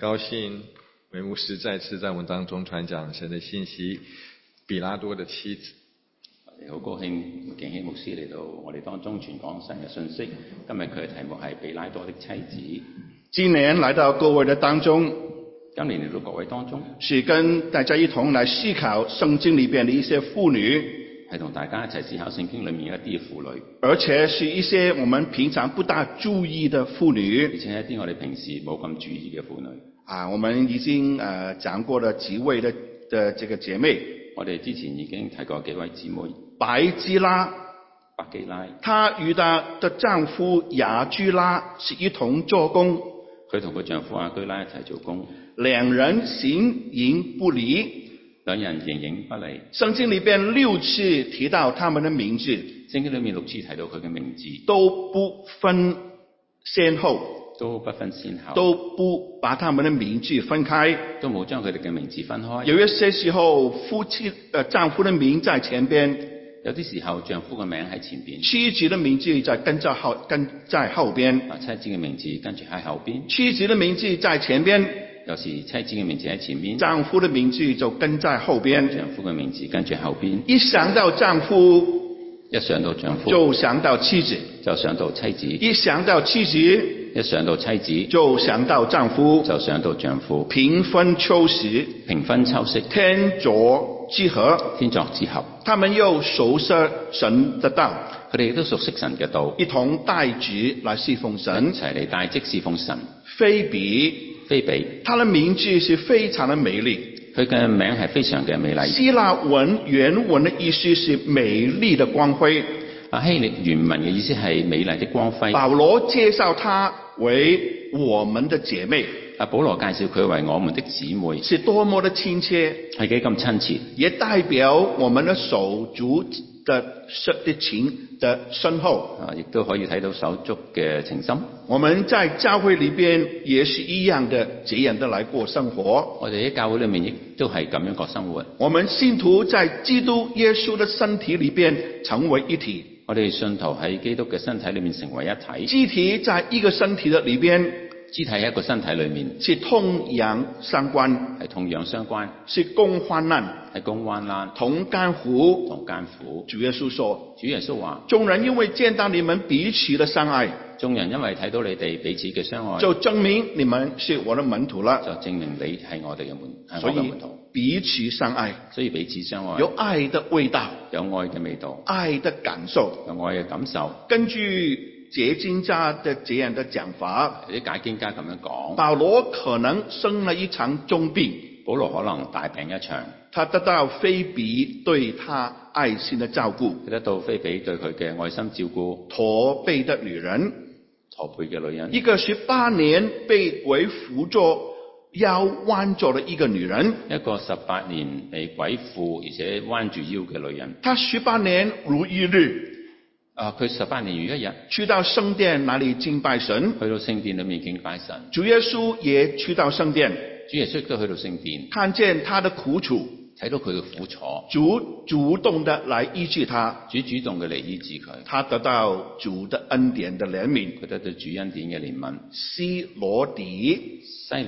高興韋牧師再次在我們當中傳講神的信息，比拉多的妻子。 我哋好高興敬希牧師嚟到我哋當中傳講神嘅信息。今日佢嘅題目係比拉多的妻子。 今年來到各位的當中， 今年嚟到各位當中， 是跟大家一同來思考聖經裏邊的一些婦女， 係同大家一齊思考聖經裏面一啲嘅婦女， 而且是一些我們平常不大注意的婦女， 而且一啲我哋平時冇咁注意嘅婦女。 我們已經講過了幾位的這個姐妹， 我哋之前已經提過幾位姊妹。 百基拉，她與她的丈夫亞居拉是一同做工， 佢同佢丈夫亞居拉一齊做工， 兩人形影不離， 兩人形影不離。 聖經裏邊6次提到他們的名字， 聖經裏面6次提到佢嘅名字， 都不分先後， 都不分先後， 都不把他們的名字分開， 都冇將佢哋嘅名字分開。 有一些時候丈夫的名在前邊， 有啲時候丈夫嘅名喺前邊， 妻子的名字跟在後邊， 妻子嘅名字跟住喺後邊， 妻子的名字在前邊， 有時妻子嘅名字喺前邊， 丈夫的名字就跟在後邊， 丈夫嘅名字跟住後邊。 一想到丈夫， 一想到丈夫就想到妻子， 就想到妻子， 一想到妻子， 一想到妻子就想到丈夫， 就想到丈夫。 平分秋色，天作之合，他們又熟悉神的道， 佢哋亦都熟悉神嘅道， 一同帶職來侍奉神， 一齊嚟帶職侍奉神。 菲比，她的名字是非常的美麗， 佢嘅名係非常嘅美麗。 希臘文原文的意思是美麗的光輝， 希臘原文嘅意思係美麗的光輝。 保羅介紹她為我們的姐妹， 保羅介紹佢為我們的姊妹， 是多麼的親切， 係幾咁親切， 也代表我們的手足的情的深厚， 亦都可以睇到手足嘅情深。 我們在教會裏邊也是一樣的，這樣的來過生活。 我哋喺教會裏面亦都係咁樣過生活。 我們信徒在基督耶穌的身體裏邊成為一體。 我哋信徒喺基督嘅身體裏面成為一體。 肢體在一個身體的裏邊， 肢體喺一個身體裏面是同樣相關， 係同樣相關， 是共患難， 係共患難， 同甘苦， 同艱苦。 主耶穌話， 眾人因為見到你們彼此的相愛， 眾人因為睇到你哋彼此嘅相愛， 就證明你們是我的門徒了， 就證明你係我哋嘅門徒。 所以彼此相愛，有愛的味道， 有愛嘅味道， 愛的感受， 有愛嘅感受。 根據解經家的這樣的講法， 啲解經家咁樣講， 保羅可能生了一場重病， 保羅可能大病一場， 他得到菲比對他愛心的照顧， 得到菲比對佢嘅愛心照顧。 駝背嘅女人，一個18年被鬼附着腰彎咗的一個女人， 一個18年被鬼附而且彎住腰嘅女人， 她18年如一日。 佢18年如一日， 去到聖殿那裡敬拜神， 去到聖殿裏面敬拜神。 主耶穌也去到聖殿， 主耶穌都去到聖殿， 看見他的苦楚， 睇到佢嘅苦楚， 主動的來醫治他， 主動嘅嚟醫治佢， 他得到主的恩典的憐憫， 佢得到主恩典嘅憐憫。 希羅底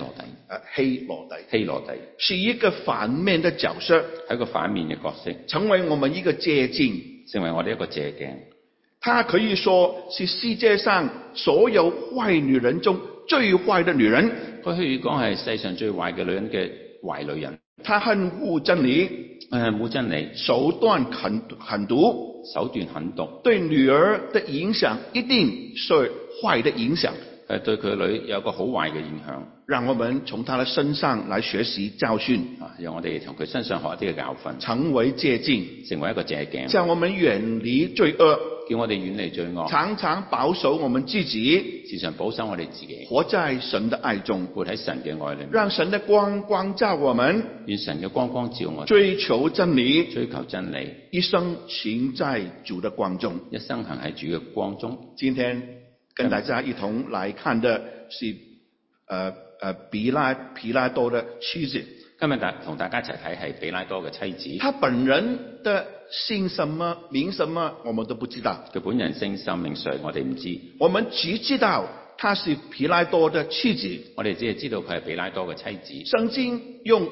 是一個反面的角色， 係一個反面嘅角色， 成為我們一個借鏡， 成為我哋一個借鏡。 她可以說是世界上所有壞女人中最壞的女人， 佢可以講係世上最壞嘅女人嘅壞女人。 她恨惡真理，手段狠毒，對女兒的影響一定是壞的影響， 對佢女有個好壞嘅影響。 讓我們從她的身上來學習教訓， 讓我哋從佢身上學一啲嘅教訓， 成為借鏡， 成為一個借鏡， 叫我們遠離罪惡， 叫我哋遠離罪惡， 常常保守我們自己， 時常保守我哋自己， 活在神的愛中， 活喺神嘅愛裏面， 讓神的光照我們， 願神嘅光照我們， 追求真理，一生行在主的光中， 一生行喺主嘅光中。 今天跟大家一同來看的是比拉多的妻子。 今日同大家一齊睇係比拉多嘅妻子。 他本人的姓什麼名什麼我們都不知道。 佢本人姓甚名誰我哋唔知。 我們只知道她是彼拉多的妻子。 我哋只係知道佢係比拉多嘅妻子。 聖經用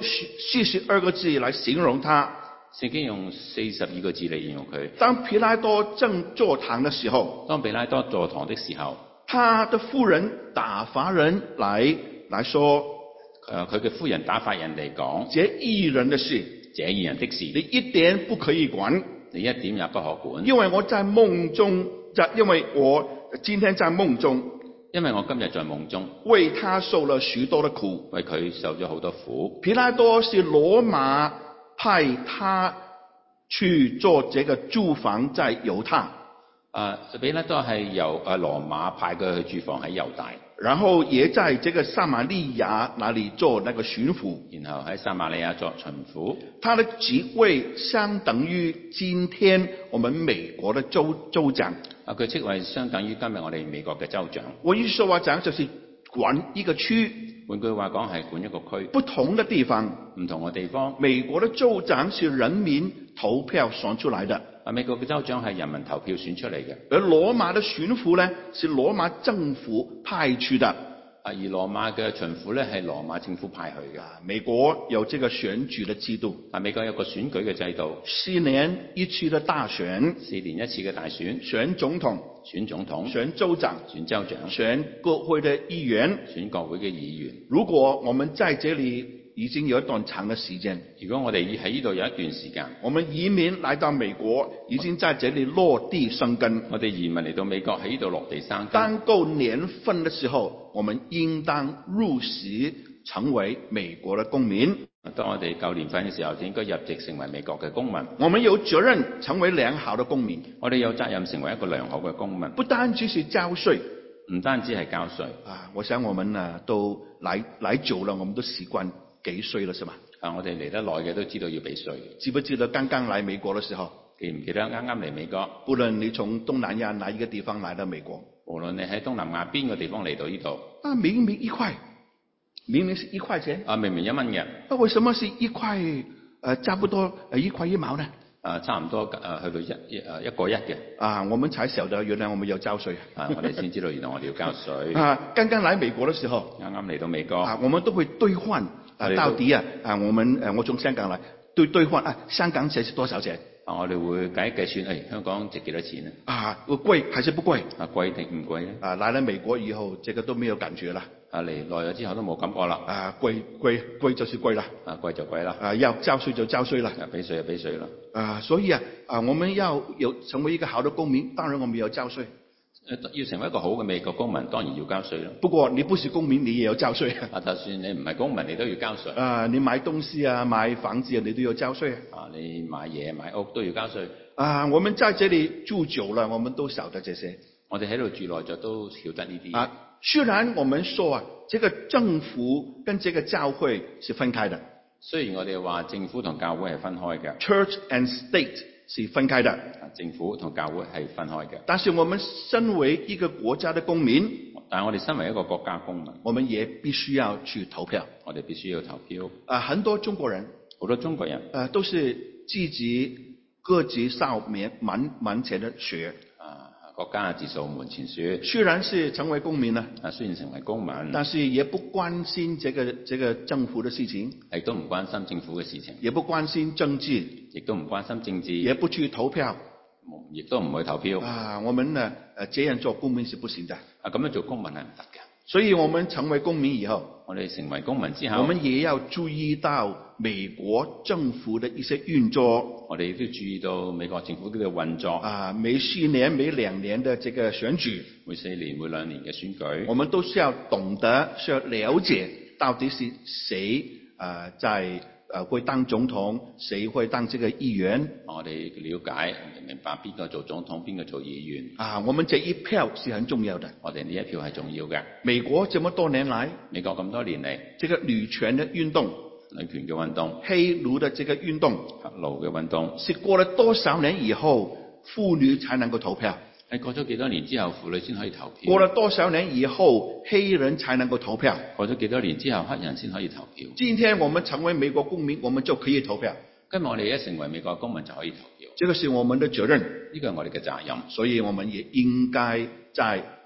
42個字來形容她。 聖經用42個字嚟形容佢。 當彼拉多正坐堂的時候， 當比拉多坐堂的時候， 他的夫人打發人來說， 佢嘅夫人打發人嚟講， 這義人的事， 這義人的事， 你一點不可以管， 你一點也不可管， 因為我在夢中，因為我今天在夢中， 因為我今日在夢中為他受了許多的苦， 為佢受咗好多苦。 彼拉多是羅馬派他去做這個駐防在猶太。 比拉多係由羅馬派佢去駐防喺猶大， 然後也在這個撒瑪利亞那裏做那個巡撫， 然後喺撒瑪利亞作巡撫。 他的職位相等於今天我們美國的州長。 佢職位相等於今日我哋美國嘅州長。 我意思說話講就是管一個區， 換句話講係管一個區， 不同的地方， 唔同嘅地方。 美國的州長是人民投票選出來的。 美國嘅州長係人民投票選出嚟嘅， 而羅馬的巡撫呢，是羅馬政府派去的。 而羅馬嘅巡撫呢，係羅馬政府派去嘅。 美國有這個選舉的制度， 美國有個選舉嘅制度 ，4年一次的大選 ，4年一次嘅大選， 選總統，選州長，選國會的議員， 選國會嘅議員。 如果我們在這裏已經有一段長的時間， 如果我哋喺呢度有一段時間， 我們移民來到美國，已經在這裏落地生根。 我哋移民嚟到美國喺呢度落地生根。 當夠年份的時候，我們應當入籍成為美國的公民。 當我哋夠年份嘅時候，就應該入籍成為美國嘅公民。 我們有責任成為良好的公民。 我哋有責任成為一個良好嘅公民。 不單只是交稅， 唔單止係交稅。 我想我們都來久了，我們都習慣給稅了，是吧？ 我哋嚟得耐嘅都知道要俾稅。 記不記得剛剛來美國的時候？ 記唔記得啱啱嚟美國？ 不論你從東南亞哪一個地方來到美國， 無論你喺東南亞邊個地方嚟到呢度， 明明1塊，明明是1塊錢， 明明1蚊嘅， 為什麼是1塊？差不多1塊1毛呢？ 差唔多去到1個1嘅。 我們才曉得原來我們要交稅。 我哋先知道原來我哋要交稅。 剛剛來美國的時候， 啱啱嚟到美國， 我們都會兌換。到底我從香港來兌換香港錢是多少錢？ 我哋會計算，香港值幾多錢呢？ 貴還是不貴？ 貴定唔貴呢？ 來了美國以後，這個都沒有感覺了。 嚟耐咗之後都冇感覺啦。 貴就是貴啦。 貴就貴啦。 要交稅就交稅啦。 俾稅就俾稅啦。 所以我們要成為一個好的公民，當然我們要交稅。 要成為一個好嘅美國公民，當然要交稅啦。 不過你不是公民，你也要交稅。 就算你唔係公民，你都要交稅。 你買東西買房子你都要交稅。 你買嘢買屋都要交稅。 我們在這裏住久了，我們都曉得這些。 我哋喺度住耐咗都曉得呢啲。 雖然我們說這個政府跟這個教會是分開的。 雖然我哋話政府同教會係分開嘅。 Church and state 是分開的。 政府同教會係分開嘅。 但是我們身為一個國家的公民， 但係我哋身為一個國家公民， 我們也必須要去投票。 我哋必須要投票。 很多中國人，都是各級少門前的雪。 國家自掃門前雪。 雖然是成為公民啦， 雖然成為公民， 但是也不關心這個政府的事情， 亦都唔關心政府嘅事情， 也不關心政治， 亦都唔關心政治， 也不去投票， 亦都唔去投票。 我們這樣做公民是不行的。 咁樣做公民係唔得嘅。 所以我們成為公民以後， 我哋成為公民之後， 我們也要注意到美國政府的一些運作。 我哋亦都注意到美國政府嘅運作。 每4年、每2年的這個選舉， 每4年、每2年嘅選舉， 我們都是要懂得、是要了解到底是誰會當總統，誰會當這個議員。 我哋了解明白邊個做總統，邊個做議員。 我們這一票是很重要的。 我哋呢一票係重要嘅。 美國這麼多年來， 美國咁多年嚟， 這個女權的運動，黑奴的這個運動，是過了多少年以後，婦女才能夠投票？ 係過咗幾多年之後，婦女先可以投票。 過了多少年以後，黑人才能夠投票？ 過咗幾多年之後，黑人先可以投票。 今天我們成為美國公民，我們就可以投票。 今日我哋一成為美國公民就可以投票。 這個是我們的責任， 呢個係我哋嘅責任。 所以我們也應該在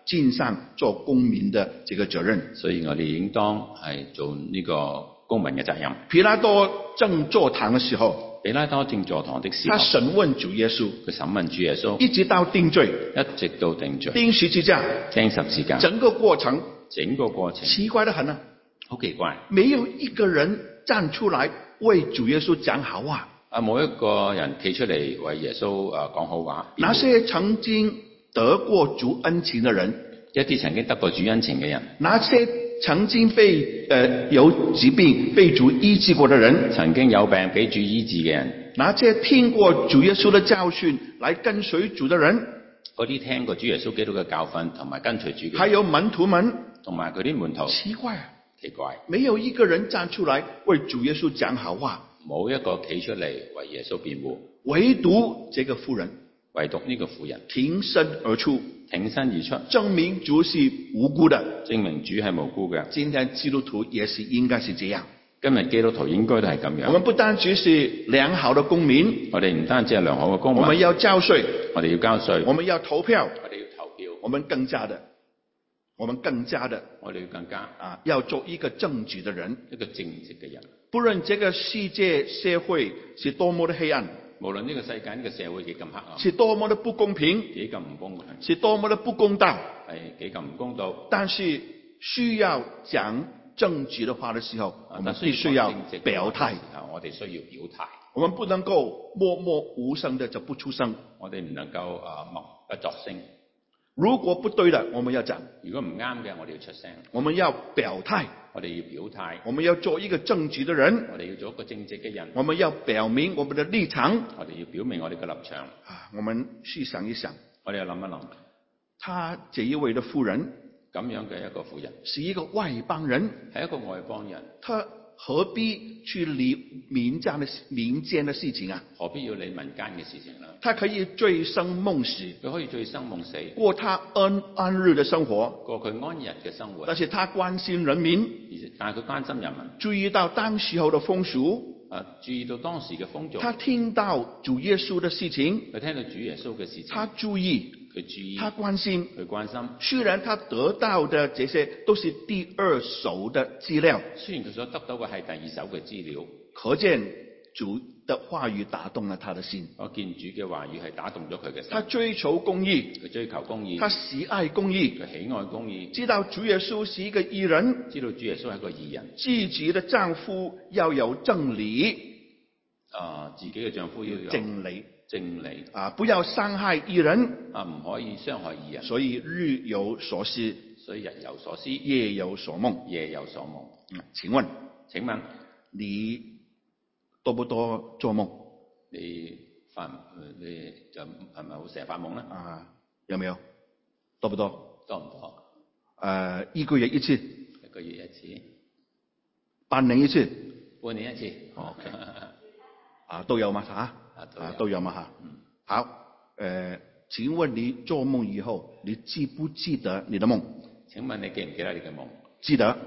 盡上做公民的這個責任。 所以我哋應當係做呢個公民嘅責任。 彼拉多正坐堂嘅時候， 彼拉多正坐堂的時候， 他審問主耶穌， 佢審問主耶穌， 一直到定罪， 一直到定罪， 釘十字架， 釘十字架， 整個過程奇怪得很啊，好奇怪， 沒有一個人站出來為主耶穌講好話。 冇一個人企出嚟為耶穌講好話。 那些曾經得過主恩情的人， 一啲曾經得過主恩情嘅人， 那些曾經有疾病被主醫治過的人， 曾經有病俾主醫治嘅人， 那些聽過主耶穌的教訓來跟隨主的人， 嗰啲聽過主耶穌基督嘅教訓同埋跟隨主嘅人， 還有門徒們同埋佢啲門徒， 奇怪， 沒有一個人站出來為主耶穌講好話， 冇一個企出嚟為耶穌辯護， 唯獨這個婦人， 唯獨呢個婦人挺身而出，證明主是無辜的， 證明主係無辜嘅。 今天基督徒也是應該是這樣， 今日基督徒應該都係咁樣。 我們不單只是良好的公民， 我哋唔單止係良好嘅公民， 我們要交稅， 我哋要交稅， 我們要投票， 我哋要投票， 我們更加的，我哋要更加要做一個正直的人， 一個正直嘅人。 不論這個世界社會是多麼的黑暗， 無論呢個世界呢個社會幾咁黑暗， 是多麼的不公平， 幾咁唔公平， 是多麼的不公道， 係幾咁唔公道。 但是需要講正直的話的時候，我們必須要表態。 我哋需要表態， 我們不能夠默默無聲的就不出聲， 我哋唔能夠默不作聲。 如果不對的，我們要講； 如果唔啱嘅，我哋要出聲。 我們要表態， 我哋要表態。 我們要做一個正直的人， 我哋要做一個正直嘅人。 我們要表明我們的立場， 我哋要表明我哋嘅立場。 我們去想一想， 我哋要諗一諗， 他這一位的婦人， 咁樣嘅一個婦人， 是一個外邦人， 係一個外邦人， 他何必去理民間的事情啊？ 何必要理民間嘅事情呢？ 他可以醉生夢死， 佢可以醉生夢死， 過他安逸的生活， 過佢安逸嘅生活。 但是他關心人民， 但係佢關心人民， 注意到當時候的風俗， 注意到當時嘅風俗。 他聽到主耶穌的事情， 佢聽到主耶穌嘅事情， 他注意，他關心，雖然他得到的這些都是第二手的資料， 雖然佢所得到嘅係第二手嘅資料， 可見主的話語打動了他的心。 我見主嘅話語係打動咗佢嘅心。 他追求公義， 佢追求公義， 他喜愛公義， 佢喜愛公義。 知道主耶穌是一個義人， 知道主耶穌係一個義人。 自己的丈夫要有正理， 自己嘅丈夫要有正理不要傷害義人， 唔可以傷害義人。 所以日有所思，夜有所夢。請問你多不多做夢？ 你就係咪好成日發夢咧？ 有沒有？多不多？ 多唔多？ 一個月一次？ 一個月一次？ 半年一次？ 半年一次。 都有嘛？都有嘛？好，請問你做夢以後，你記不記得你的夢？ 請問你記唔記得你嘅夢？ 記得？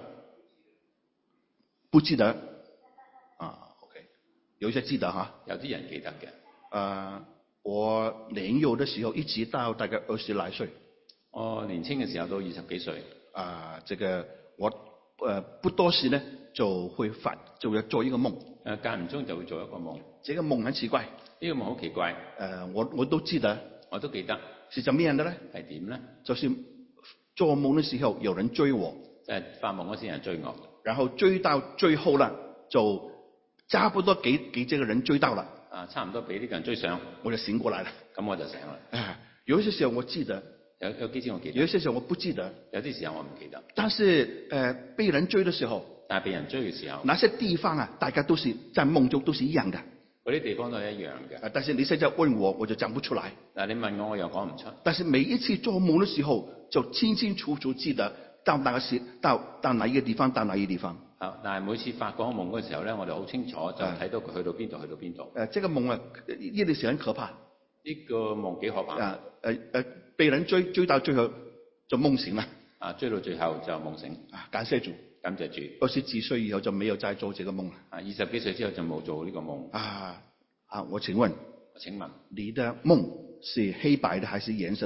不記得？OK， 有一些記得哈。有啲人記得嘅。我年幼的時候，一直到大概20來歲。我年輕嘅時候到20幾歲。這個我不多時呢就要做一個夢。間唔中就會做一個夢。這個夢很奇怪。呢個夢好奇怪。我都記得。我都記得。是怎麼樣的呢？係點呢？就是做夢的時候有人追我。即係發夢嗰時有人追我。然後追到最後啦，就差不多給這個人追到了。差唔多俾呢個人追上，我就醒過來了。咁我就醒啦。有一些時候我記得。有幾次我記得。有一些時候我不記得。有啲時候我唔記得。但是被人追的時候。但係被人追嘅時候。那些地方啊，大家都是在夢中都是一樣的。嗰啲地方都係一樣嘅。但是你現在問我就講不出來。嗱，你問我又講唔出。但是每一次做夢的時候，就清清楚楚記得到哪個時到哪一個地方，到哪一個地方。但係每次發嗰個夢嘅時候咧，我哋好清楚就睇到佢去到邊度，去到邊度。這個夢啊，呢件事很可怕。呢個夢幾可怕。被人追到最後就夢醒啦。追到最後就夢醒。感謝主。感謝主。20幾歲以後就沒有再做這個夢啦。20幾歲之後就冇做呢個夢。我請問你的夢是黑白的還是顏色的？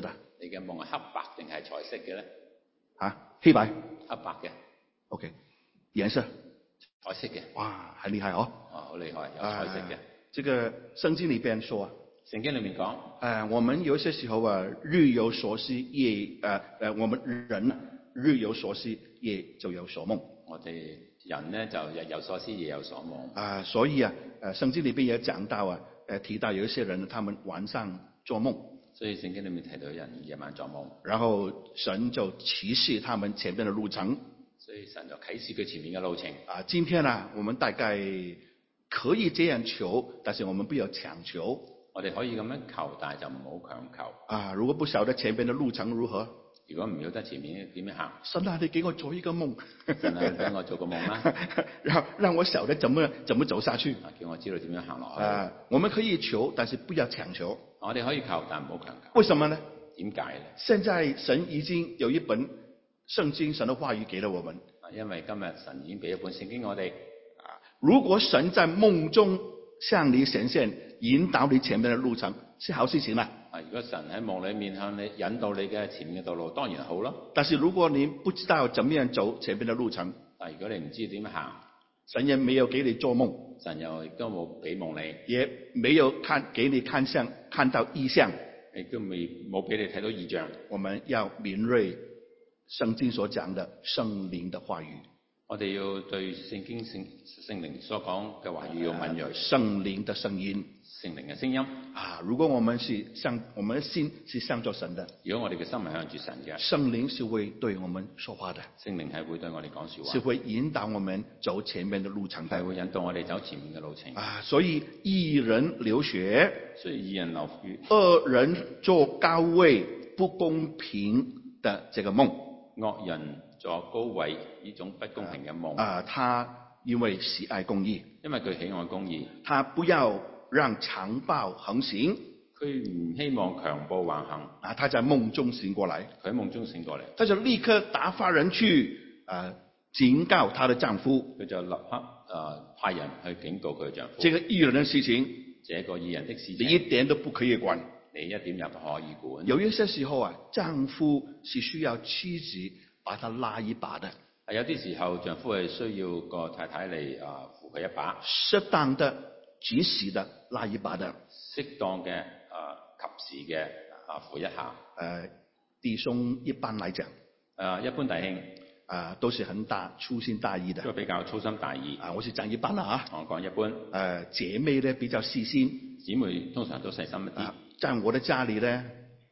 你嘅夢係黑白定係彩色嘅咧？ 黑白。 黑白嘅。 OK， 顏色。 彩色嘅。 哇，很厲害哦。 好厲害，有彩色嘅。 這個聖經裏邊說， 聖經裏面講， 我們有些時候日有所思夜我們人日有所思夜就有所夢。 我哋人呢就日有所思夜有所夢。 所以聖經裏邊也講到提到有一些人他們晚上做夢。 所以聖經裏面提到人夜晚做夢。 然後神就啟示他們前面的路程。 所以神就啟示佢前面嘅路程。 今天呢，我們大概可以這樣求，但是我們不要強求。 我哋可以咁樣求，但係就唔好強求。 如果不曉得前面的路程如何， 如果唔曉得前面點樣行， 神啊，你給我做一個夢， 神啊，俾我做個夢啦， 然後讓我曉得怎麼走下去。 叫我知道點樣行落去。 我們可以求，但是不要強求。 我哋可以求，但唔好強求。 為什麼呢？ 點解呢？ 現在神已經有一本聖經，神的話語給了我們。 因為今日神已經俾一本聖經我哋。 如果神在夢中向你顯現，引導你前面的路程，是好事情啦。 如果神喺夢裏面向你引導你嘅前面嘅道路，當然好咯。 但是如果你不知道怎麼樣走前面的路程， 但如果你唔知點行， 神也沒有給你做夢， 神又亦都冇俾夢你， 也沒有給你看到異象， 亦都冇俾你睇到異象。 我們要敏銳聖經所講的聖靈的話語。 我哋要對聖經聖靈所講嘅話語要敏銳。 聖靈的聲音， 聖靈嘅聲音。 如果我們的心是向着神的， 如果我哋嘅心係向住神嘅， 聖靈是會對我們說話的。 聖靈係會對我哋講說話， 是會引導我們走前面的路程的， 係會引導我哋走前面嘅路程。 所以義人流血， 所以義人流血， 惡人坐高位不公平的這個夢， 惡人坐高位呢種不公平嘅夢。 他因為喜愛公義， 因為佢喜愛公義， 他不要讓強暴橫行， 佢唔希望強暴橫行。 他在夢中醒過來， 佢喺夢中醒過嚟， 他就立刻打發人去警告他的丈夫， 佢就立刻派人去警告佢嘅丈夫。 這個義人的事情， 這個義人的事情， 你一點都不可以管， 你一點也不可以管。 有一些時候丈夫是需要妻子把他拉一把的。 有啲時候丈夫係需要個太太嚟扶佢一把， 適當的、及時的拉一把的， 適當嘅及時嘅扶一下。 弟兄一般來講， 一般弟兄都是很粗心大意的， 都比較粗心大意。 我是講一般啦嚇。 我講一般。 姐妹呢比較細心， 姊妹通常都細心一啲。 在我的家裏呢，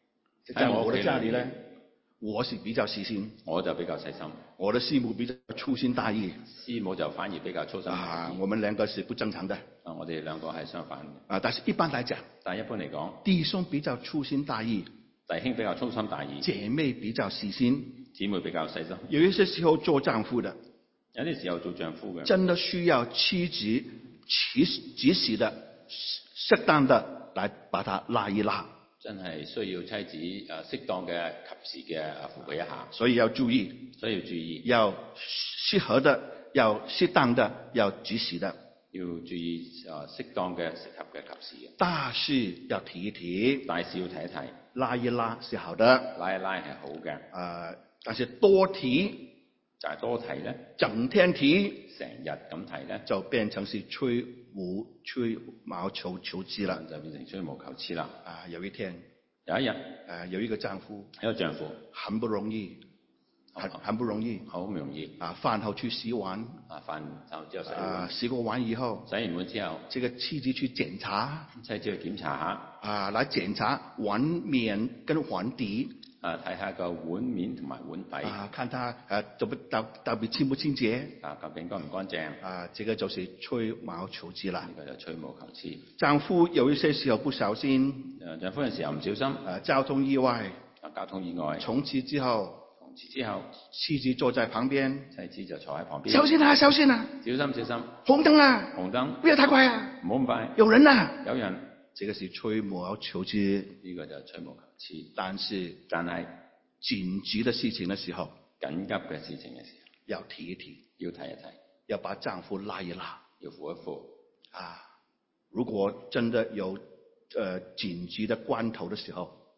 我是比較細心， 我就比較細心。 我的師母比較粗心大意， 師母就反而比較粗心大意。 我們兩個是不正常的。 我哋兩個係相反嘅。 但是一般來講， 但一般嚟講， 弟兄比較粗心大意， 弟兄比較粗心大意， 姐妹比較細心， 姊妹比較細心。 有一些時候做丈夫的， 有啲時候做丈夫嘅， 真的需要妻子及時的、適當的來把他拉一拉。 真係需要妻子適當嘅、及時嘅扶佢一下。 所以要注意，要適合的，要適當的，要及時的。 要注意適當嘅、適合嘅、及時嘅。 大事要提一提， 大事要提一提， 拉一拉是好的， 拉一拉係好嘅。 但是多提就係多提咧， 整天提， 成日咁提咧， 就變成是吹毛求疵啦， 就變成吹毛求疵啦。 有一天， 有一日， 有一個丈夫，很不容易，好唔容易，飯後去洗碗， 飯後之後洗碗， 洗過碗以後， 洗完碗之後， 這個妻子去檢查， 妻子去檢查下， 來檢查碗面跟碗底。 睇下個碗面同埋碗底， 看他到底清不清潔， 究竟乾唔乾淨， 這個就是吹毛求疵啦。 呢個就吹毛求疵。 丈夫有一些時候不小心， 丈夫有時候唔小心， 交通意外，從此之後，妻子坐在旁邊， 妻子就坐喺旁邊， 小心啊，小心啊， 小心， 紅燈啦，不要太快啊， 唔好咁快， 有人啊， 有人， 這個是吹毛求疵， 呢個就係吹毛求疵。 但係緊急的事情的時候， 緊急嘅事情嘅時候， 要提一提，要把丈夫拉一拉， 要扶一扶。 如果真的有緊急的關頭的時候，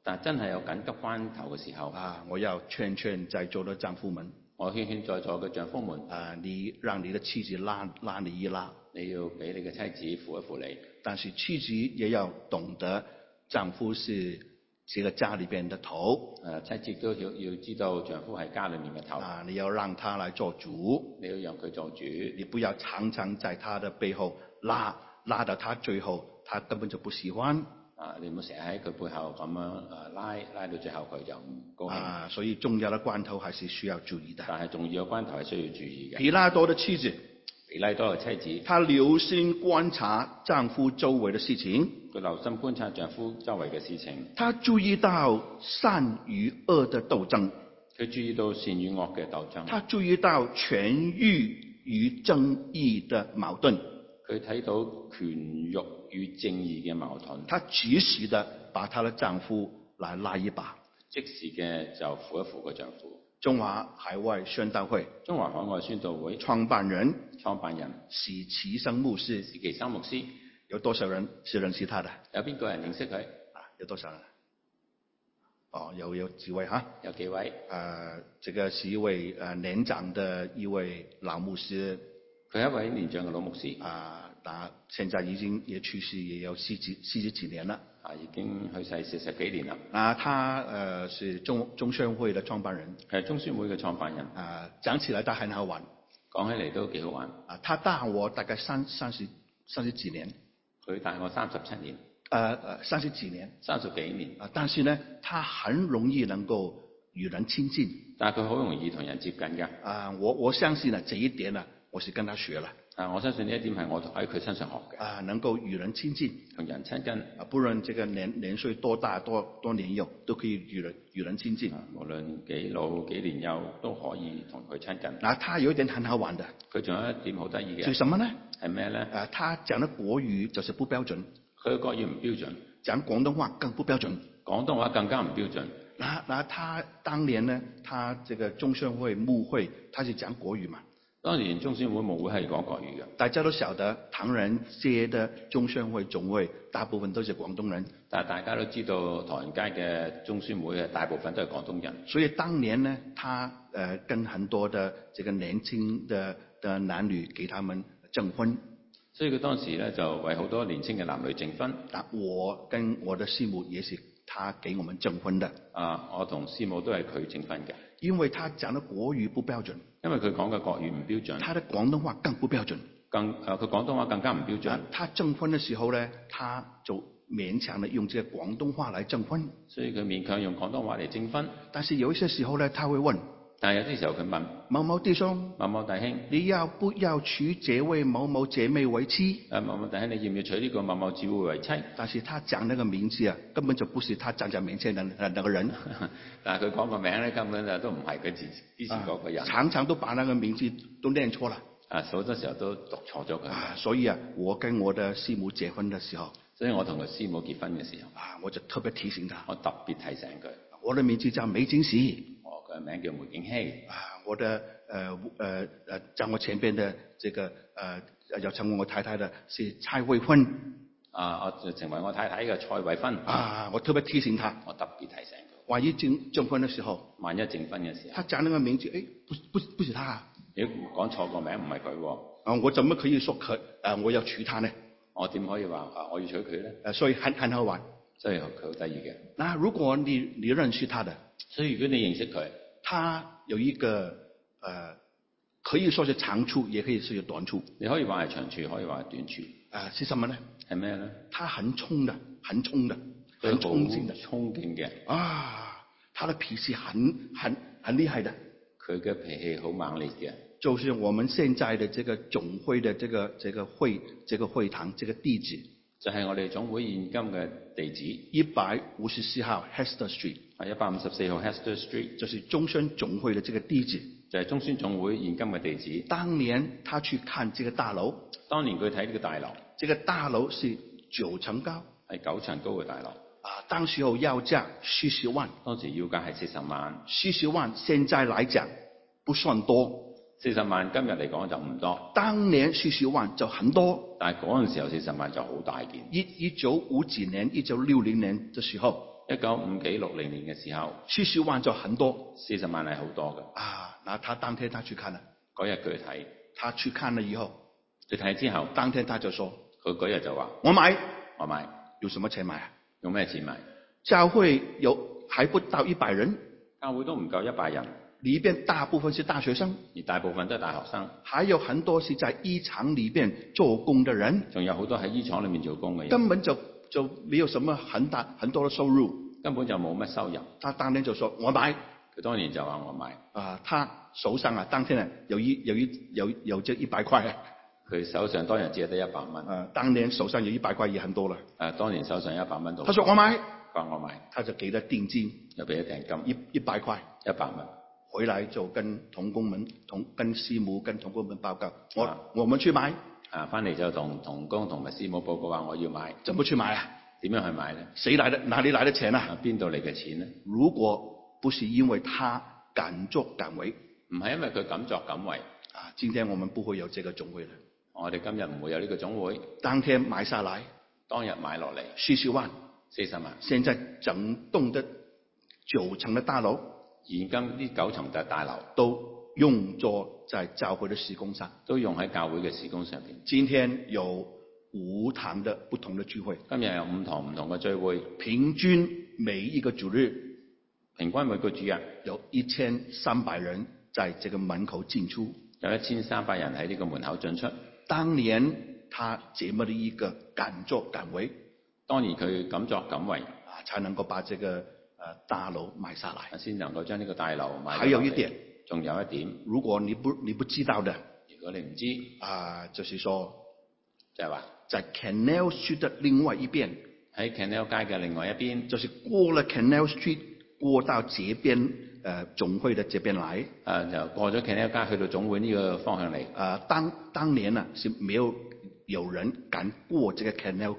但真係有緊急關頭嘅時候， 我要勸在座的丈夫們， 我勸在座嘅丈夫們， 你讓你的妻子拉你一拉， 你要俾你嘅妻子扶一扶你， 但是妻子也要懂得丈夫是這個家裏邊的頭， 妻子都要知道丈夫係家裏面嘅頭， 你要讓他來做主， 你要讓佢做主， 你不要常常在他的背後拉到他最後，他根本就不喜歡。 你唔好成日喺佢背後咁樣拉到最後佢就唔高興。 所以重要的關頭還是需要注意的。 但係重要嘅關頭係需要注意嘅。 彼拉多的妻子， 彼拉多嘅妻子， 她留心觀察丈夫周圍的事情， 佢留心觀察丈夫周圍嘅事情， 她注意到善與惡的鬥爭， 佢注意到善與惡嘅鬥爭， 她注意到權欲與正義的矛盾， 佢睇到權欲與正義嘅矛盾， 她及時的把她的丈夫來拉一把， 即時嘅就扶一扶個丈夫。 中華海外宣道會宣道會創辦人史其生牧師， 史其生牧師， 有多少人是認識他的？ 有邊個人認識佢？ 有多少人？有幾位哈？ 有幾位？ 這個是一位年長的一位老牧師， 佢係一位年長嘅老牧師。 現在已經也去世，也有四十幾年了。 已經去世40幾年啦。 他是中宣會的創辦人。 係中宣會嘅創辦人。 講起來他很好玩。 講起嚟都幾好玩。 他大我大概三十幾年。 佢大我37年。 三十幾年。 30幾年。 但是呢，他很容易能夠與人親近。 但係佢好容易同人接近㗎。 我相信呢這一點呢，我是跟他學了。 我相信呢一點係我喺佢身上學嘅。 能夠與人親近， 同人親近。 不論這個年歲多大多年幼，都可以與人親近。 無論幾老幾年幼，都可以同佢親近。 他有一點很好玩的。 佢仲有一點好得意嘅。 是什麼呢？ 係咩咧？ 他講的國語就是不標準。 佢嘅國語唔標準。 講廣東話更不標準。 廣東話更加唔標準。 他當年呢，他這個中宣會牧會，他是講國語嘛。 當年中宣會牧會係講國語嘅。大家都曉得唐人街的中宣會總會大部分都是廣東人。 但係大家都知道唐人街嘅中宣會大部分都係廣東人。 所以當年呢，他跟很多的這個年輕的男女給他們證婚。 所以佢當時咧就為好多年輕嘅男女證婚。 我跟我的師母也是他給我們證婚的。 我同師母都係佢證婚嘅。 因為他講的國語不標準。 因為佢講嘅國語唔標準。 他的廣東話更不標準。 佢廣東話更加唔標準。 他證婚的時候呢，他就勉強的用這個廣東話來證婚。 所以佢勉強用廣東話嚟證婚。 但是有一些時候呢，他會問。 但係有啲時候佢問某某弟兄，你要不要娶這位某某姐妹為妻？ 某某弟兄，你要唔要娶呢個某某姊妹為妻？ 但是他講那個名字啊，根本就不是他站在面前的那個人。 但係佢講個名咧，根本就都唔係佢之前嗰個人。 常常都把那個名字都念錯了。 好多時候都讀錯咗佢。 所以我跟我的師母結婚的時候， 所以我同佢師母結婚嘅時候， 我就特別提醒他。 我特別提醒佢， 我的名字叫梅金喜。 個名叫梅景熙。 我的在我前邊的這個要成為我太太的是蔡慧芬。 我就成為我太太嘅蔡慧芬。 我特別提醒他。 我特別提醒佢。 萬一證婚的時候， 萬一證婚嘅時候， 他講那個名字，不是他。 你講錯個名唔係佢。 我怎麼可以說我要娶她呢？ 我點可以話我要娶佢咧？ 所以很好玩。 所以佢好得意嘅。 那如果你認識他的， 所以如果你認識佢， 他有一個可以說是長處，也可以說是短處。 你可以話係長處，可以話係短處。 是什麼呢？ 係咩咧？ 他很衝的，很衝勁嘅。他的脾氣很厲害的。 佢嘅脾氣好猛烈嘅。 就是我們現在的這個總會的這個會堂這個地址， 就係我哋總會現今嘅地址。 154號 Hester Street。 154號 Hester Street， 就是中宣總會的這個地址。 就係中宣總會現今嘅地址。 當年他去看這個大樓。 當年佢睇呢個大樓。 這個大樓是9層高。 係9層高嘅大樓。 當時候要價40萬。 當時要價係40萬。 40萬現在來講不算多。 40萬今日嚟講就唔多。 當年40萬就很多。 但係嗰陣時候40萬就好大件。 1950年、1960年嘅時候。 1950幾60年嘅時候 ，40萬就很多 ，40萬係好多嘅。 那他當天他去看了， 嗰日佢睇， 他去看了以後， 佢睇之後， 當天他就說， 佢嗰日就話： 我買， 用什麼錢買啊？ 用咩錢買？ 教會還不到100人， 教會都唔夠100人， 裏邊大部分是大學生， 而大部分都係大學生， 還有很多是在醫廠裏邊做工的人， 仲有好多喺醫廠裏面做工嘅人， 根本就沒有什麼很多的收入， 根本就冇乜收入。 他當天就說我買， 佢當年就話我買。 他手上當天有這100塊， 佢手上當日只係得100蚊。 當年手上有100塊也很多了。 當年手上100蚊都。 他說我買， 佢話我買， 他就給了定金， 又俾咗訂金 100塊 ，100蚊。 回來就跟同工們跟師母跟同工們報告，我們去買。 翻嚟就同同工同埋師母報告話我要買。 怎麼去買啊？ 點樣去買呢？ 哪裡來的錢啊？ 邊度嚟嘅錢呢？ 如果不是因為他敢作敢為， 唔係因為佢敢作敢為， 今天我們不會有這個總會了。 我哋今日唔會有呢個總會。 當天買下來， 當日買落嚟 40萬，現在整棟的9層的大樓， 現今呢9層嘅大樓都用作在教會的事工上， 都用喺教會嘅事工上邊。 今天有5堂的不同的聚會， 今日有5堂唔同嘅聚會， 平均每一個主日， 平均每個主日有1300人在這個門口進出， 有1300人喺呢個門口進出。 當年他這麼的一個敢作敢為， 當年佢敢作敢為， 才能夠把這個大樓買下來， 先能夠將呢個大樓買。 還有一點， 仲有一點， 如果你不知道的， 如果你唔知， 就是說， 就係話， 在 Canal Street 的另外一邊， 喺 Canal 街嘅另外一邊， 就是過了 Canal Street，過到這邊總會的這邊來， 就過咗 Canal 街去到總會呢個方向嚟。 當年啊，是沒有人敢過這個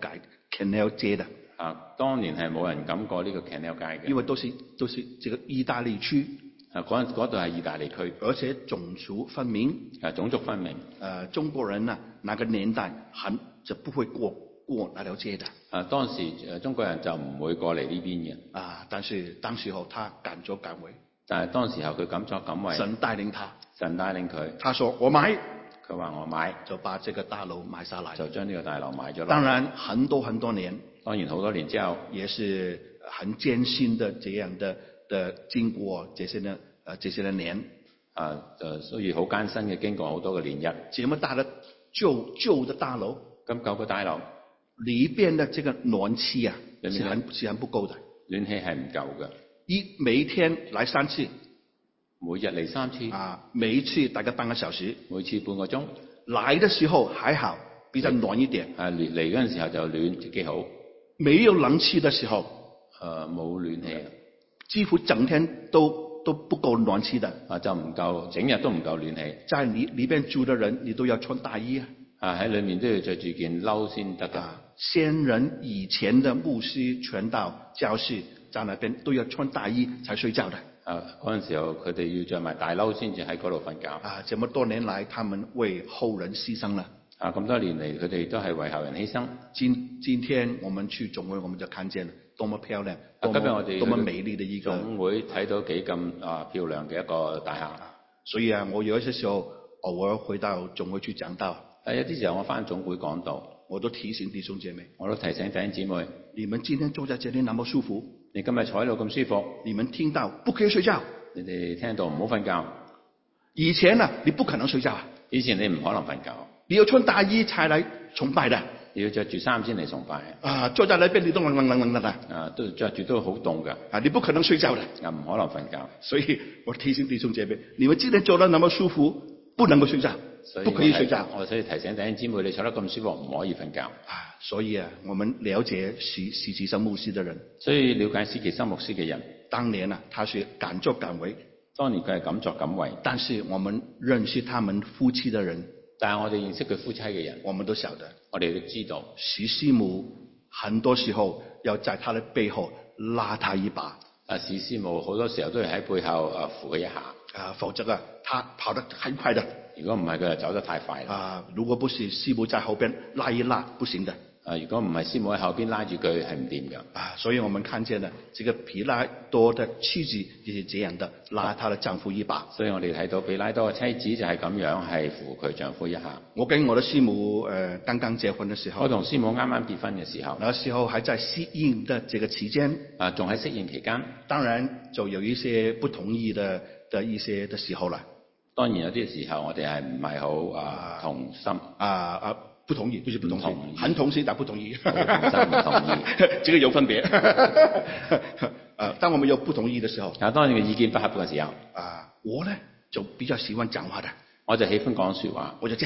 Canal 街的。 當年係冇人敢過呢個 Canal 街嘅， 因為都是這個意大利區。 嗰度係意大利區， 而且種族分明。種族分明。中國人啊，那個年代就不會過那條街的。 當時中國人就唔會過嚟呢邊嘅。 但是當時候他敢作敢為。 但係當時候佢敢作敢為。 神帶領他。 神帶領佢。 他說我買。 佢話我買。就把這個大樓買下來。 就將呢個大樓買咗。 當然很多年。 當然好多年之後， 也是很艱辛的這樣的經過這些年。 就所以好艱辛嘅經過好多個年日。 這麼大的舊的大樓。 咁舊個大樓裏邊的這個暖氣啊，是很不夠的。 暖氣係唔夠嘅。 每天來3次。 每日嚟3次。 每一次大概半個小時。 每次半個鐘。 來的時候還好，比較暖一點。 嚟嗰陣時候就暖，幾好。沒有冷氣的時候， 冇暖氣， 幾乎整天都不夠暖氣的。 就唔夠，整日都唔夠暖氣。 在裏邊住的人，你都要穿大衣啊。 喺裏面都要着住件褸先得㗎。 先人以前的牧師傳道教士，在那邊都要穿大衣才睡覺的。 嗰陣時候佢哋要着埋大褸先至喺嗰度瞓覺。 這麼多年來，他們為後人犧牲了。 咁多年嚟，佢哋都係為後人犧牲。 今天我們去總會，我們就看見了多麼漂亮， 今日我哋多麼美麗的一個總會，睇到幾咁漂亮嘅一個大廈。 所以我有一些時候偶爾回到總會去講道。 有啲時候我翻總會講道， 我都提醒弟兄姐妹， 我都提醒弟兄姊妹， 你們今天坐在這裡那麼舒服， 你今日坐喺度咁舒服， 你們聽到不可以睡覺， 你哋聽到唔好瞓覺。 以前啊，你不可能睡覺啊， 以前你唔可能瞓覺。 你要穿大衣才來崇拜的， 你要着住衫先嚟崇拜。 坐在那邊你都冷的。 都着住都好凍噶。 你不可能睡覺的。 唔可能瞓覺。 所以我提醒弟兄姐妹，你們今天坐得那麼舒服，不能夠睡覺，不可以睡覺。 所以提醒弟兄姊妹，你坐得咁舒服，唔可以瞓覺。 所以我們了解施其生牧師的人， 所以了解施其生牧師嘅人， 當年他是敢作敢為。 當年佢係敢作敢為。 但是我們認識他們夫妻的人， 但係我哋認識佢夫妻嘅人， 我們都曉得， 我哋都知道， 施師母很多時候要在他的背後拉他一把。 施師母好多時候都係喺背後扶佢一下。 否則他跑得太快的。 如果唔係佢就走得太快啦。 如果不是師母在後邊拉一拉，不行的。 如果唔係師母喺後邊拉住佢，係唔掂㗎。 所以我們看見了這個彼拉多的妻子也是這樣的，拉她的丈夫一把。 所以我哋睇到彼拉多嘅妻子就係咁樣，係扶佢丈夫一下。 我跟我的師母剛剛結婚的時候， 我同師母啱啱結婚嘅時候， 那時候還在適應的這個期間， 仲喺適應期間， 當然就有一些不同意的一些的時候啦。 當然有啲時候我哋係唔係好同心不同意，不是不同意，很同意但不同意， 不同意， 這個有分別。當我們有不同意的時候， 當你嘅意見不合嘅時候， 我呢就比較喜歡講話的， 我就喜歡講說話， 我就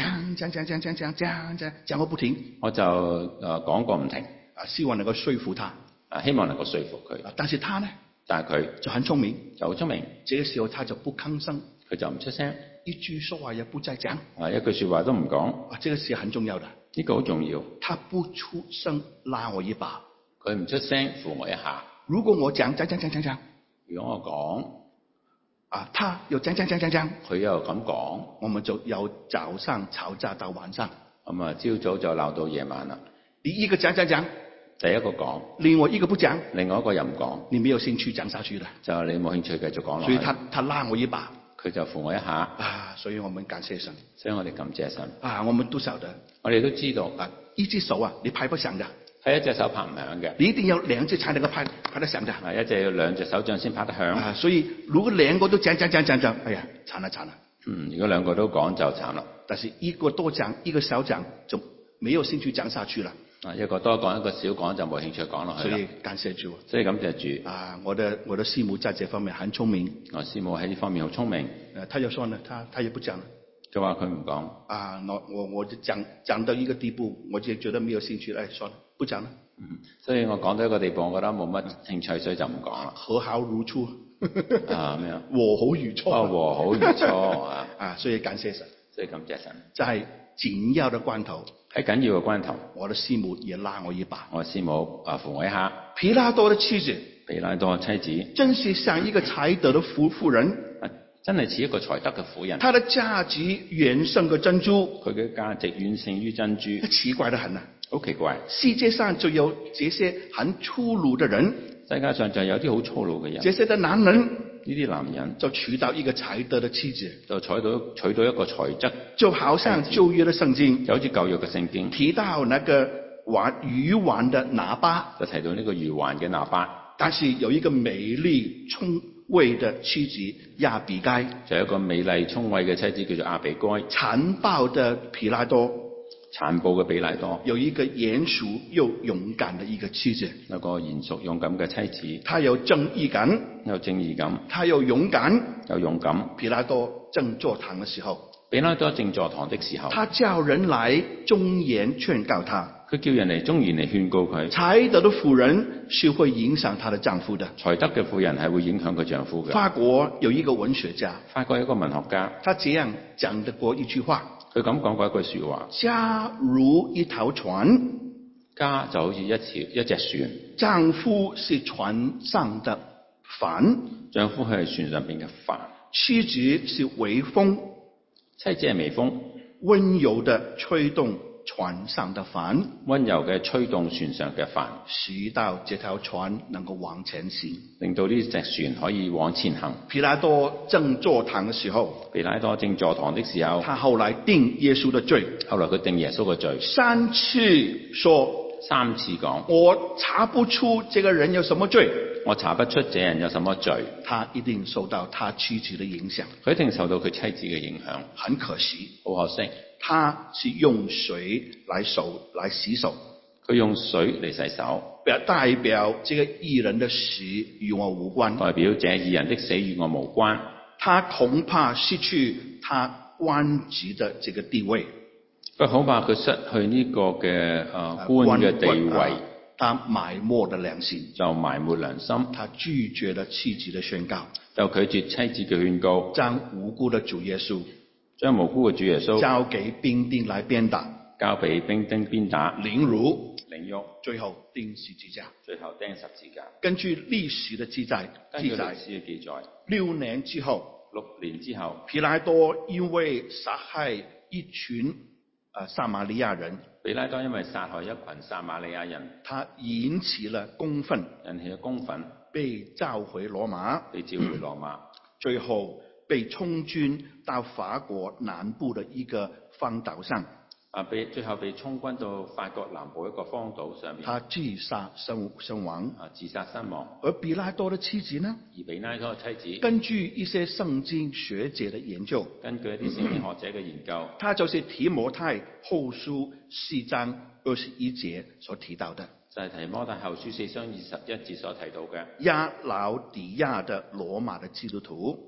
講個不停， 我就講個唔停， 希望能夠說服他， 希望能夠說服佢。 但是他呢， 但係佢就很聰明， 就好聰明， 這個時候他就不吭聲， 佢就唔出聲， 一句說話也不再講， 一句說話都唔講。 這個是很重要的， 呢個好重要。 他不出聲拉我一把， 佢唔出聲扶我一下。 如果我講， 如果我講， 他又講， 佢又咁講， 我們就由早上吵架到晚上。 咁朝早就鬧到夜晚啦。 你一個講， 第一個講， 另外一個不講， 另外一個又唔講， 你沒有興趣講下去啦。 就你冇興趣繼續講落去。 所以他拉我一把， 佢就扶我一下。 所以我們感謝神。 所以我哋感謝神。 我們都曉得， 我哋都知道， 一隻手你拍不響嘅， 係一隻手拍唔響嘅， 你一定要兩隻才能夠拍得響嘅。 一隻要兩隻手掌先拍得響。 所以如果兩個都講，哎呀，慘啦。 如果兩個都講就慘啦。但是一個多講，一個少講，就沒有興趣講下去了。 一個多講，一個少講就冇興趣講落去。 所以感謝主。 所以感謝主。 我的師母在這方面很聰明。 我師母喺呢方面好聰明。 他就說呢，他也不講了。 佢話佢唔講。 我就講到一個地步，我就覺得沒有興趣，算了，不講了。 所以我講到一個地步，我覺得冇乜興趣，所以就唔講啦。 和好如初。 咩啊？ 和好如初。 和好如初。 所以感謝神。 所以感謝神。 在緊要的關頭， 喺緊要嘅關頭， 我的師母也拉我一把。 我師母扶我一下。 彼拉多的妻子， 彼拉多嘅妻子， 真是像一個才德的婦人。 真係似一個才德嘅婦人。 她的價值遠勝過珍珠。 佢嘅價值遠勝於珍珠。 奇怪得很啊！ 好奇怪。 世界上就有這些很粗魯的人。 世界上就有啲好粗魯嘅人。 這些的男人， 呢啲男人就娶到一個才德的妻子， 就娶到一個才德， 就好像舊約的聖經， 就好似舊約嘅聖經提到那個愚頑的拿巴， 就提到呢個愚頑嘅拿巴。 但是有一個美麗聰慧的妻子亞比該， 就有一個美麗聰慧嘅妻子叫做亞比該。 殘暴的彼拉多， 殘暴嘅彼拉多， 有一個嚴肅又勇敢的一個妻子， 有個嚴肅勇敢嘅妻子， 他有正義感， 有正義感， 他有勇敢， 有勇敢。 彼拉多正坐堂的時候， 彼拉多正坐堂的時候， 他叫人來忠言勸告他， 佢叫人嚟忠言嚟勸告佢。 才德的婦人是會影響她的丈夫的， 才德嘅婦人係會影響佢丈夫嘅。 法國有一個文學家， 法國有一個文學家， 他這樣講得過一句話， 佢咁講過一句說話： 家如一條船， 家就好似一隻船， 丈夫是船上的帆， 丈夫係船上邊嘅帆， 妻子是微風， 妻子係微風， 溫柔地吹動船上的帆， 溫柔嘅吹動船上嘅帆， 使到這條船能夠往前行， 令到呢隻船可以往前行。 彼拉多正坐堂的時候， 彼拉多正坐堂的時候， 他後來定耶穌的罪， 後來佢定耶穌嘅罪 3次說， 三次講， 我查不出這個人有什麼罪， 我查不出這人有什麼罪。 他一定受到他妻子的影響， 佢一定受到佢妻子嘅影響。 很可惜， 好可惜， 他是用水來洗手， 佢用水嚟洗手， 代表這個義人的死與我無關， 代表這義人的死與我無關。 他恐怕失去他官職的這個地位， 佢恐怕佢失去呢個嘅官嘅地位， 他埋沒了良心， 就埋沒良心， 他拒絕了妻子的宣告， 就拒絕妻子嘅勸告， 將無辜的主耶穌， 將無辜嘅主耶穌交給兵丁來鞭打， 交俾兵丁鞭打， 凌辱， 最後釘十字架， 最後釘十字架。 根據歷史的記載，6年之後， 彼拉多因為殺害一群撒瑪利亞人。 比拉多因為殺害一群撒瑪利亞人， 他引起了公憤， 引起了公憤， 被召回羅馬，最後被充軍到法國南部的一個荒島上。 最後被充軍到法國南部一個荒島上面。 他自殺身亡。 自殺身亡。 而比拉多的妻子呢？ 而比拉多嘅妻子， 根據一些聖經學者的研究， 根據一啲聖經學者嘅研究， 他就是提摩太後書4章21節所提到的， 就係提摩太後書4章21節所提到嘅亞勞底亞的羅馬的基督徒。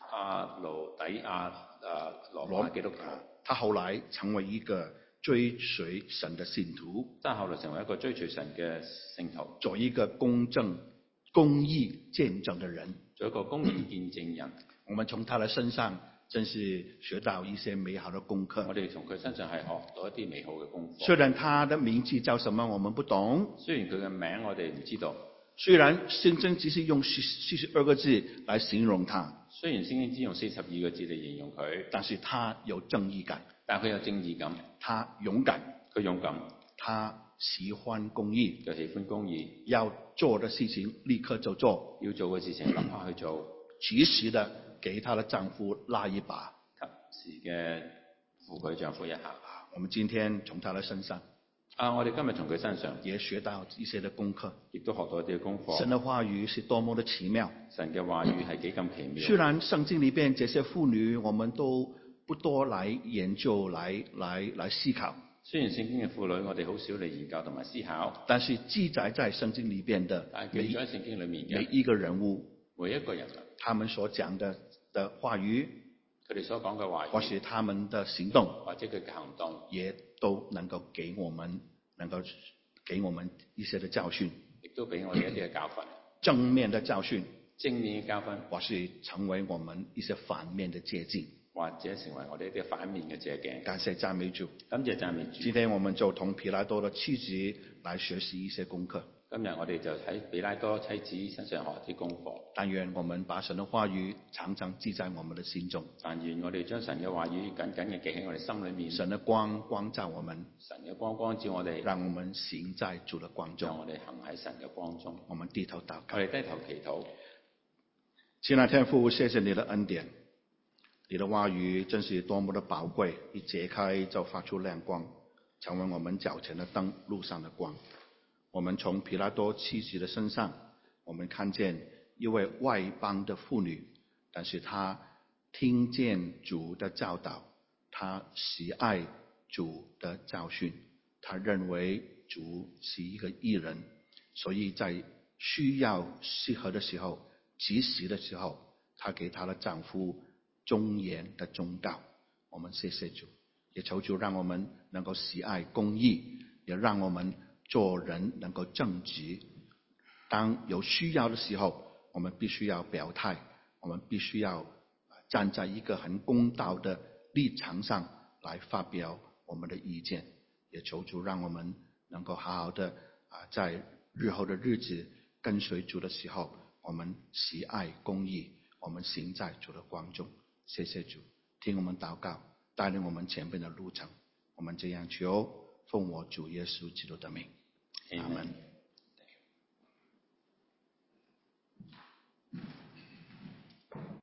羅馬基督徒， 他後來成為一個追隨神的信徒， 後來成為一個追隨神嘅聖徒， 做一個公義見證的人， 做一個公義見證人。 我們從他的身上真是學到一些美好的功課。 我哋從佢身上係學到一啲美好嘅功課。 雖然他的名字叫什麼我們不懂， 雖然佢嘅名我哋唔知道， 雖然聖經只是用42個字來形容他， 雖然聖經只用42個字嚟形容佢， 但是他有正義感， 但佢有正義感， 他勇敢， 他喜歡公義， 就喜歡公義， 要做的事情立刻就做， 要做嘅事情立刻去做， 及時的給他的丈夫拉一把， 及時嘅扶佢丈夫一下。 我們今天從他的身上， 我哋今日從佢身上也學到一些的功課， 亦都學到一啲嘅功課。 神的話語是多麼的奇妙， 神嘅話語係幾咁奇妙。 雖然聖經裏邊這些婦女我們都不多來研究來思考， 雖然聖經嘅婦女我哋好少嚟研究同埋思考， 但是記載在聖經裏邊的記載喺聖經裏面嘅每一個人物， 每一個人， 他們所講的話語， 佢哋所講嘅話語， 或是他們的行動， 或者佢嘅行動， 也都能夠給我們一些的教訓， 亦都俾我哋一啲嘅教訓， 正面的教訓， 正面嘅教訓， 或是成為我們一些反面的借鏡， 或者成為我哋一啲反面嘅借鏡。 感謝讚美主， 感謝讚美主。 今天我們就從彼拉多的妻子來學習一些功課。 今日我哋就喺彼拉多妻子身上學啲功課。 但願我們把神的話語常常記在我們的心中。 但願我哋將神嘅話語緊緊嘅記喺我哋心裏面。 神的光光照我們， 神嘅光光照我哋， 讓我們行在主的光中。 讓我哋行喺神嘅光中。 我們低頭禱告。 我哋低頭祈禱。 親愛的天父，謝謝你的恩典，你的話語真是多麼的寶貴，一揭開就發出亮光，成為我們腳前的燈，路上的光。我們從彼拉多妻子的身上，我們看見一位外邦的婦女，但是她聽見主的教導，她喜愛主的教訓，她認為主是一個義人，所以在需要適合的時候，及時的時候，她給她的丈夫忠言的忠告。我們謝謝主，也求主讓我們能夠喜愛公義，也讓我們做人能夠正直，當有需要的時候，我們必須要表態，我們必須要站在一個很公道的立場上來發表我們的意見。也求主讓我們能夠好好的在日後的日子跟隨主的時候，我們喜愛公義，我們行在主的光中。謝謝主，聽我們禱告，帶領我們前面的路程。我們這樣求，奉我主耶穌基督的名。Amen.